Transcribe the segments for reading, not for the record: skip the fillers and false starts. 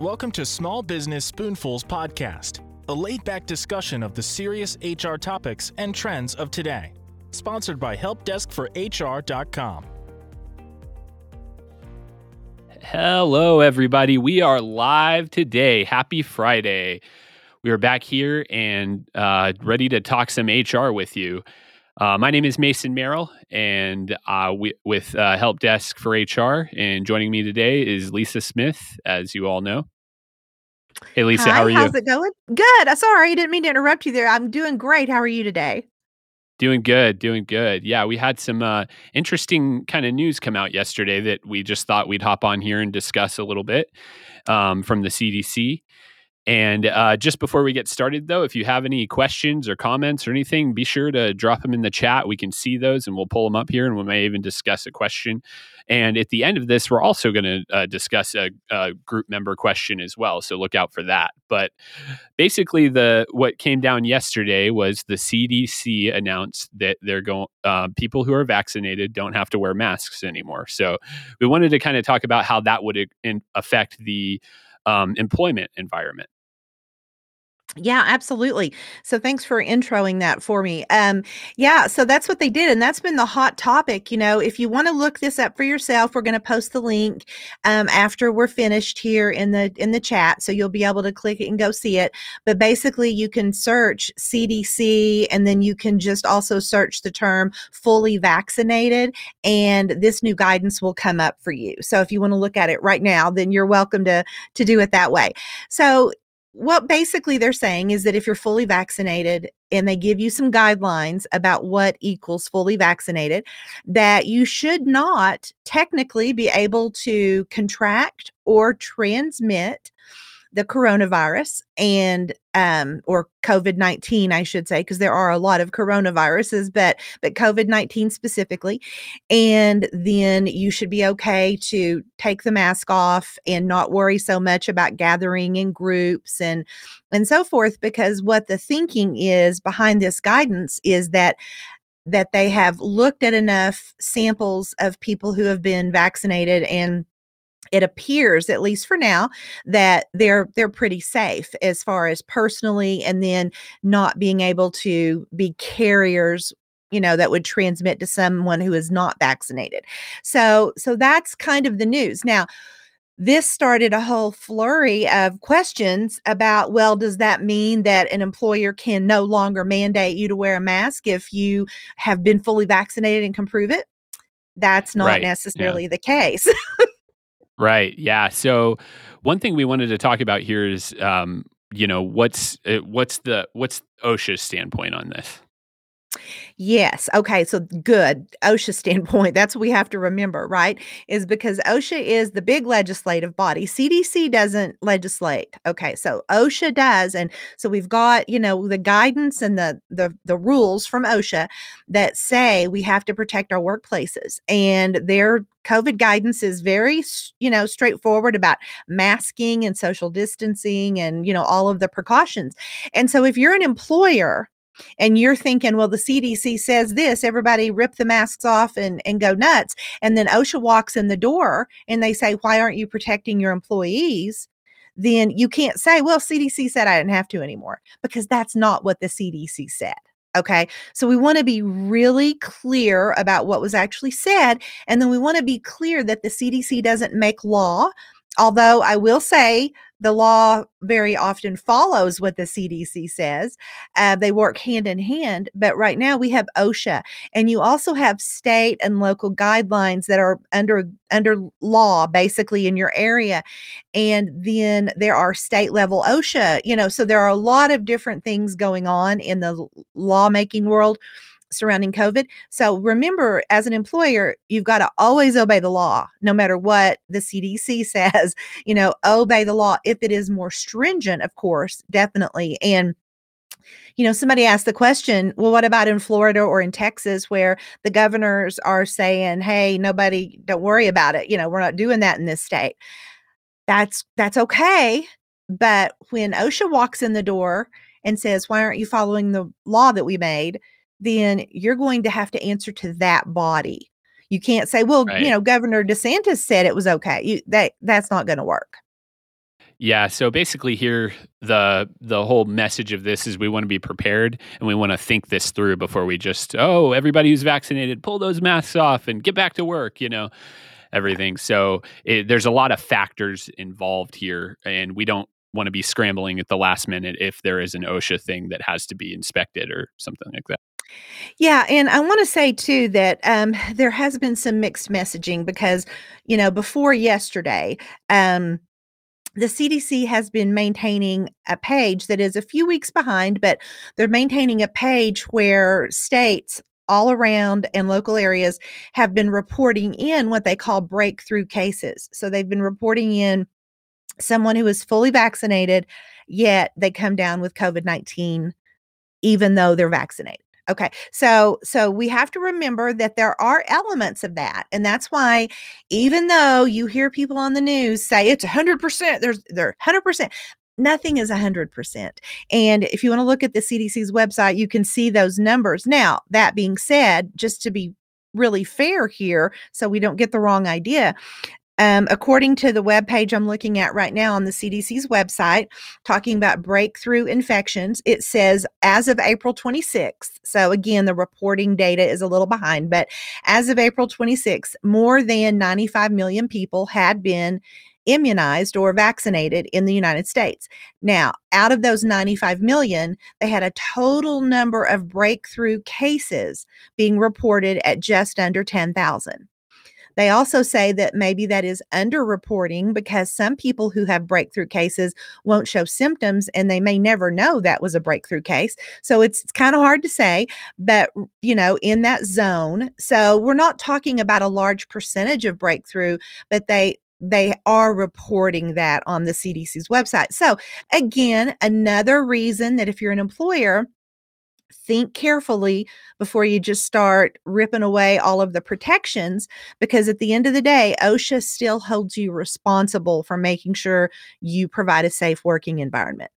Welcome to Small Business Spoonfuls Podcast, a laid-back discussion of the serious HR topics and trends of today. Sponsored by helpdeskforhr.com. Hello, everybody. We are live today. Happy Friday. We are back here and ready to talk some HR with you. My name is Mason Merrill, and with Help Desk for HR. And joining me today is Lisa Smith, as you all know. Hey, Lisa, Hi, how are you? how's it going? Good. Sorry, I didn't mean to interrupt you there. I'm doing great. How are you today? Doing good. Yeah, we had some interesting kind of news come out yesterday that we just thought we'd hop on here and discuss a little bit from the CDC. And just before we get started, though, if you have any questions or comments or anything, be sure to drop them in the chat. We can see those and we'll pull them up here and we may even discuss a question. And at the end of this, we're also going to discuss a group member question as well. So look out for that. But basically, what came down yesterday was the CDC announced that they're going people who are vaccinated don't have to wear masks anymore. So we wanted to kind of talk about how that would affect the employment environment. Yeah, absolutely. So thanks for introing that for me. Yeah, so that's what they did. And that's been the hot topic. You know, if you want to look this up for yourself, we're going to post the link after we're finished here in the chat. So you'll be able to click it and go see it. But basically you can search CDC and then you can just also search the term fully vaccinated and this new guidance will come up for you. So if you want to look at it right now, then you're welcome to do it that way. So what basically they're saying is that if you're fully vaccinated and they give you some guidelines about what equals fully vaccinated, that you should not technically be able to contract or transmit the coronavirus and or COVID-19, I should say, because there are a lot of coronaviruses, but COVID-19 specifically. And then you should be okay to take the mask off and not worry so much about gathering in groups and so forth, because what the thinking is behind this guidance is that they have looked at enough samples of people who have been vaccinated, and it appears, at least for now, that they're pretty safe as far as personally, and then not being able to be carriers, you know, that would transmit to someone who is not vaccinated. So that's kind of the news. Now, this started a whole flurry of questions about, well, does that mean that an employer can no longer mandate you to wear a mask if you have been fully vaccinated and can prove it? That's not necessarily the case. Right. Yeah. So one thing we wanted to talk about here is, what's OSHA's standpoint on this? Yes. Okay. So good. OSHA standpoint. That's what we have to remember, right? Is because OSHA is the big legislative body. CDC doesn't legislate. Okay. So OSHA does. And so we've got, you know, the guidance and the rules from OSHA that say we have to protect our workplaces, and their COVID guidance is very, straightforward about masking and social distancing and, all of the precautions. And so if you're an employer and you're thinking, well, the CDC says this, everybody rip the masks off and go nuts. And then OSHA walks in the door and they say, why aren't you protecting your employees? Then you can't say, well, CDC said I didn't have to anymore, because that's not what the CDC said. Okay. So we want to be really clear about what was actually said. And then we want to be clear that the CDC doesn't make law. Although I will say the law very often follows what the CDC says. They work hand in hand. But right now we have OSHA, and you also have state and local guidelines that are under law basically in your area. And then there are state level OSHA, so there are a lot of different things going on in the lawmaking world surrounding COVID. So remember, as an employer, you've got to always obey the law, no matter what the CDC says, obey the law. If it is more stringent, of course, definitely. And somebody asked the question, well, what about in Florida or in Texas, where the governors are saying, hey, don't worry about it. We're not doing that in this state. That's okay. But when OSHA walks in the door and says, why aren't you following the law that we made? Then you're going to have to answer to that body. You can't say, well, Right. Governor DeSantis said it was okay. That's not going to work. Yeah, so basically here the whole message of this is we want to be prepared and we want to think this through before we just, oh, everybody who's vaccinated, pull those masks off and get back to work, everything. So there's a lot of factors involved here, and we don't want to be scrambling at the last minute if there is an OSHA thing that has to be inspected or something like that. Yeah, and I wanna say too that, there has been some mixed messaging because, before yesterday, the CDC has been maintaining a page that is a few weeks behind, but they're maintaining a page where states all around and local areas have been reporting in what they call breakthrough cases. So they've been reporting in someone who is fully vaccinated, yet they come down with COVID-19 even though they're vaccinated. Okay. So we have to remember that there are elements of that. And that's why even though you hear people on the news say it's 100%, they're 100%, nothing is 100%. And if you want to look at the CDC's website, you can see those numbers. Now, that being said, just to be really fair here, so we don't get the wrong idea, according to the webpage I'm looking at right now on the CDC's website, talking about breakthrough infections, it says as of April 26th. So again, the reporting data is a little behind, but as of April 26th, more than 95 million people had been immunized or vaccinated in the United States. Now, out of those 95 million, they had a total number of breakthrough cases being reported at just under 10,000. They also say that maybe that is underreporting because some people who have breakthrough cases won't show symptoms and they may never know that was a breakthrough case. So it's kind of hard to say, but in that zone. So we're not talking about a large percentage of breakthrough, but they are reporting that on the CDC's website. So again, another reason that if you're an employer, think carefully before you just start ripping away all of the protections, because at the end of the day, OSHA still holds you responsible for making sure you provide a safe working environment.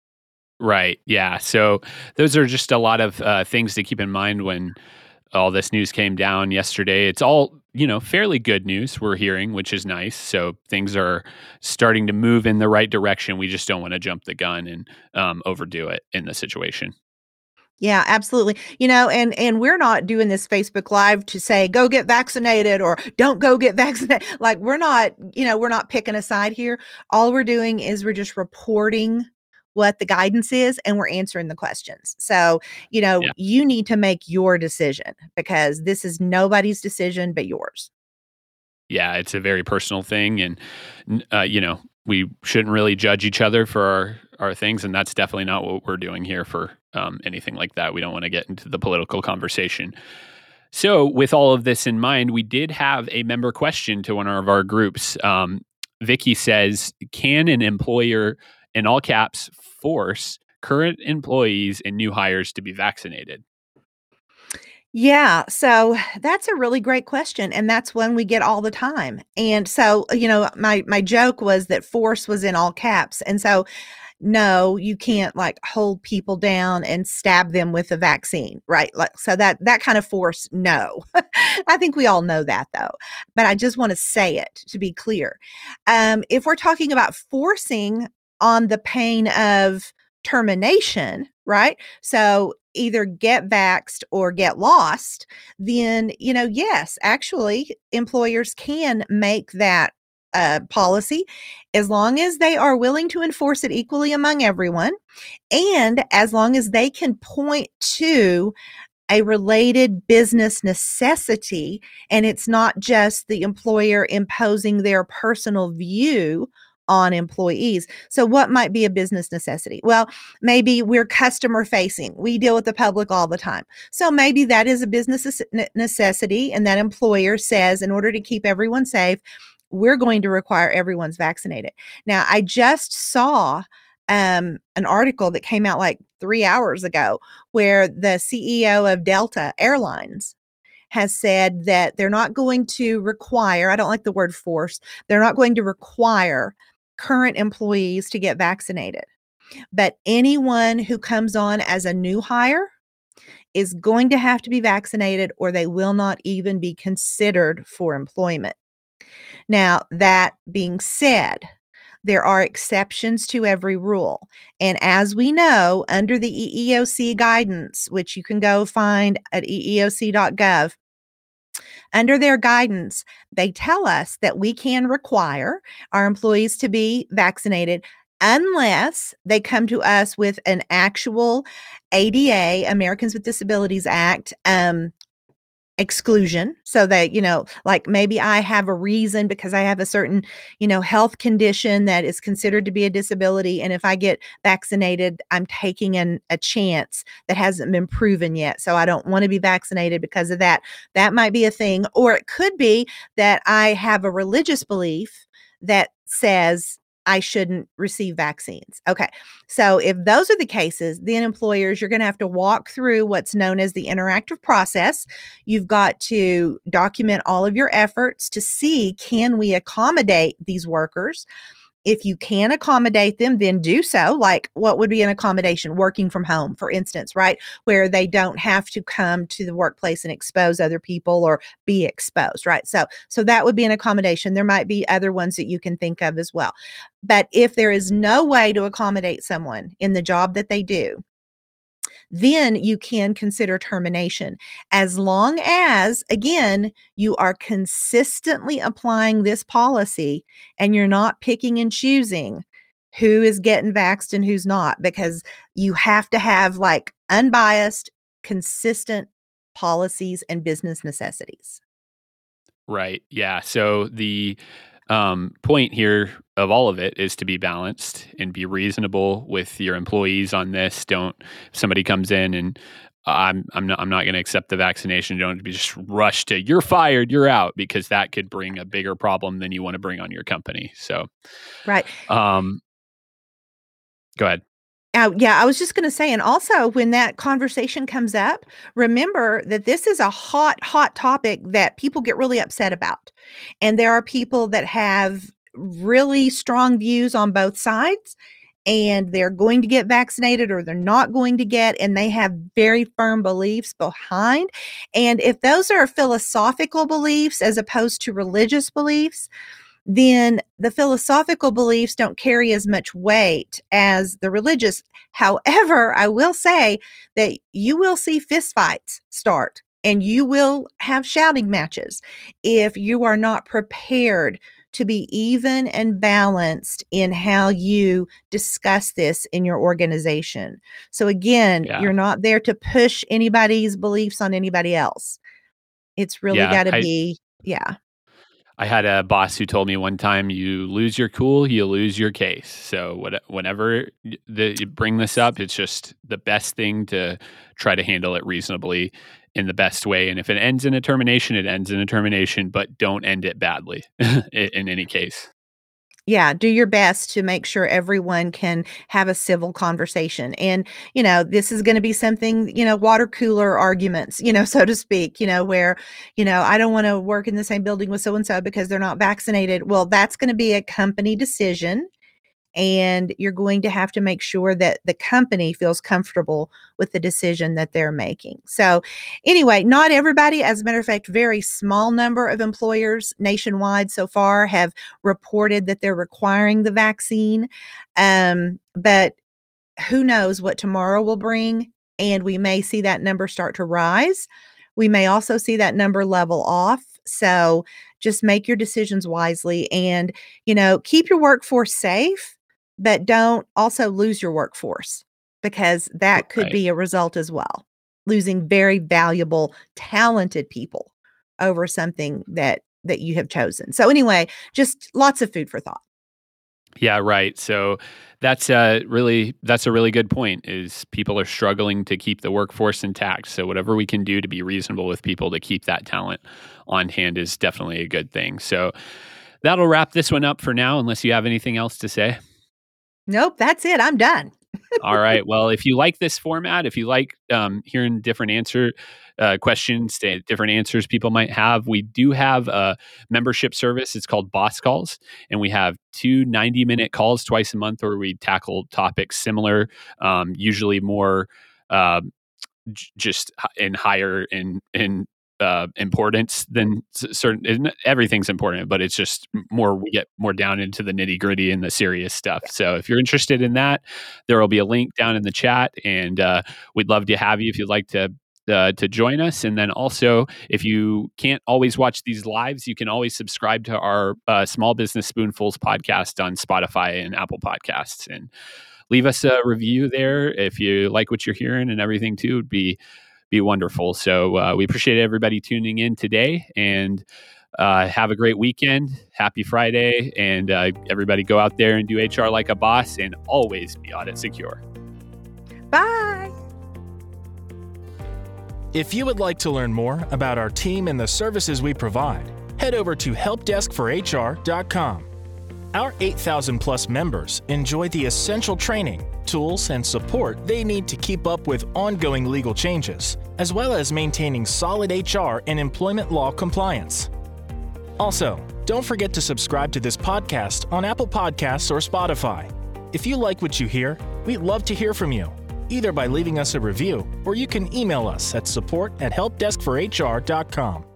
Right. Yeah. So those are just a lot of things to keep in mind when all this news came down yesterday. It's all, fairly good news we're hearing, which is nice. So things are starting to move in the right direction. We just don't want to jump the gun and overdo it in the situation. Yeah, absolutely. And we're not doing this Facebook Live to say go get vaccinated or don't go get vaccinated. Like we're not picking a side here. All we're doing is we're just reporting what the guidance is and we're answering the questions. So, Yeah. you need to make your decision because this is nobody's decision but yours. Yeah, it's a very personal thing, and we shouldn't really judge each other for our things, and that's definitely not what we're doing here for anything like that. We don't want to get into the political conversation. So, with all of this in mind, we did have a member question to one of our groups. Vicky says, "Can an employer, in all caps, force current employees and new hires to be vaccinated?" Yeah, so that's a really great question, and that's one we get all the time. And so, my joke was that force was in all caps. And so, no, you can't like hold people down and stab them with a vaccine, right? Like so that kind of force, no. I think we all know that though. But I just want to say it to be clear. If we're talking about forcing on the pain of termination, right? So either get vaxxed or get lost, then, yes, actually, employers can make that policy as long as they are willing to enforce it equally among everyone. And as long as they can point to a related business necessity, and it's not just the employer imposing their personal view on employees. So what might be a business necessity? Well, maybe we're customer facing. We deal with the public all the time. So maybe that is a business necessity, and that employer says, in order to keep everyone safe, we're going to require everyone's vaccinated. Now, I just saw an article that came out like 3 hours ago where the CEO of Delta Airlines has said that they're not going to require, I don't like the word force, they're not going to require current employees to get vaccinated. But anyone who comes on as a new hire is going to have to be vaccinated or they will not even be considered for employment. Now, that being said, there are exceptions to every rule. And as we know, under the EEOC guidance, which you can go find at eeoc.gov, under their guidance, they tell us that we can require our employees to be vaccinated unless they come to us with an actual ADA, Americans with Disabilities Act, exclusion, so that, like maybe I have a reason because I have a certain, health condition that is considered to be a disability. And if I get vaccinated, I'm taking a chance that hasn't been proven yet. So I don't want to be vaccinated because of that. That might be a thing. Or it could be that I have a religious belief that says I shouldn't receive vaccines. Okay. So if those are the cases, then employers, you're going to have to walk through what's known as the interactive process. You've got to document all of your efforts to see, can we accommodate these workers? If you can accommodate them, then do so. Like, what would be an accommodation? Working from home, for instance, right? Where they don't have to come to the workplace and expose other people or be exposed, right? So that would be an accommodation. There might be other ones that you can think of as well. But if there is no way to accommodate someone in the job that they do, then you can consider termination, as long as, again, you are consistently applying this policy and you're not picking and choosing who is getting vaxxed and who's not, because you have to have like unbiased, consistent policies and business necessities. Right. Yeah. So the point here of all of it is to be balanced and be reasonable with your employees on this. Don't, if somebody comes in and I'm not going to accept the vaccination, don't be just rush to you're fired, you're out, because that could bring a bigger problem than you want to bring on your company. So, Right. Go ahead. Yeah, I was just going to say, and also when that conversation comes up, remember that this is a hot, hot topic that people get really upset about. And there are people that have really strong views on both sides, and they're going to get vaccinated or they're not going to get, and they have very firm beliefs behind. And if those are philosophical beliefs as opposed to religious beliefs, then the philosophical beliefs don't carry as much weight as the religious. However, I will say that you will see fistfights start and you will have shouting matches if you are not prepared to be even and balanced in how you discuss this in your organization. So again, you're not there to push anybody's beliefs on anybody else. It's really got to be, I had a boss who told me one time, you lose your cool, you lose your case. So whenever you bring this up, it's just the best thing to try to handle it reasonably in the best way. And if it ends in a termination, it ends in a termination, but don't end it badly in any case. Yeah, do your best to make sure everyone can have a civil conversation. And, this is going to be something, water cooler arguments, so to speak, where, I don't want to work in the same building with so-and-so because they're not vaccinated. Well, that's going to be a company decision. And you're going to have to make sure that the company feels comfortable with the decision that they're making. So anyway, not everybody, as a matter of fact, very small number of employers nationwide so far have reported that they're requiring the vaccine. But who knows what tomorrow will bring. And we may see that number start to rise. We may also see that number level off. So just make your decisions wisely and, keep your workforce safe, but don't also lose your workforce, because that could be a result as well. Losing very valuable, talented people over something that you have chosen. So anyway, just lots of food for thought. Yeah, right. So that's a really good point, is people are struggling to keep the workforce intact. So whatever we can do to be reasonable with people to keep that talent on hand is definitely a good thing. So that'll wrap this one up for now, unless you have anything else to say. Nope, that's it. I'm done. All right. Well, if you like this format, if you like hearing different questions, different answers people might have, we do have a membership service. It's called Boss Calls, and we have 2 90-minute calls twice a month where we tackle topics similar, usually more just in higher in importance than certain. Everything's important, but it's just more. We get more down into the nitty gritty and the serious stuff. So if you're interested in that, there will be a link down in the chat, and we'd love to have you if you'd like to join us. And then also, if you can't always watch these lives, you can always subscribe to our Small Business Spoonfuls podcast on Spotify and Apple Podcasts, and leave us a review there if you like what you're hearing and everything too. Would be wonderful. So we appreciate everybody tuning in today, and have a great weekend. Happy Friday, and everybody go out there and do HR like a boss, and always be audit secure. Bye. If you would like to learn more about our team and the services we provide, head over to helpdeskforhr.com. Our 8,000 plus members enjoy the essential training, tools, and support they need to keep up with ongoing legal changes, as well as maintaining solid HR and employment law compliance. Also, don't forget to subscribe to this podcast on Apple Podcasts or Spotify. If you like what you hear, we'd love to hear from you, either by leaving us a review, or you can email us at support@helpdeskforhr.com.